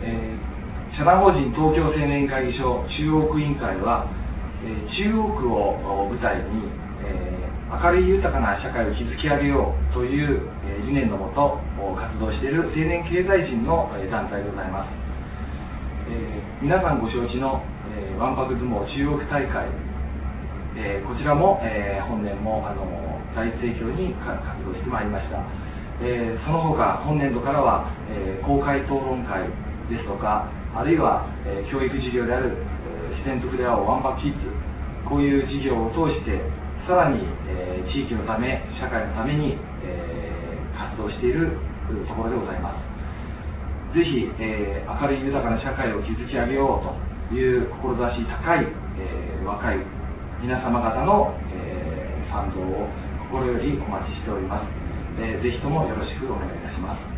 社団法人東京青年会議所中央区委員会は、中央区を舞台に、明るい豊かな社会を築き上げようという理念のもと活動している青年経済人の団体でございます。皆さんご承知のわんぱく相撲中央区大会、こちらも本年も大盛況に活動してまいりました。その他本年度からは公開討論会ですとか、あるいは教育事業である自然と触れ合おうワンパクキッズ、こういう事業を通してさらに地域のため社会のために活動しているところでございます。ぜひ明るい豊かな社会を築き上げようという志高い若い皆様方の賛同を心よりお待ちしております。ぜひともよろしくお願いいたします。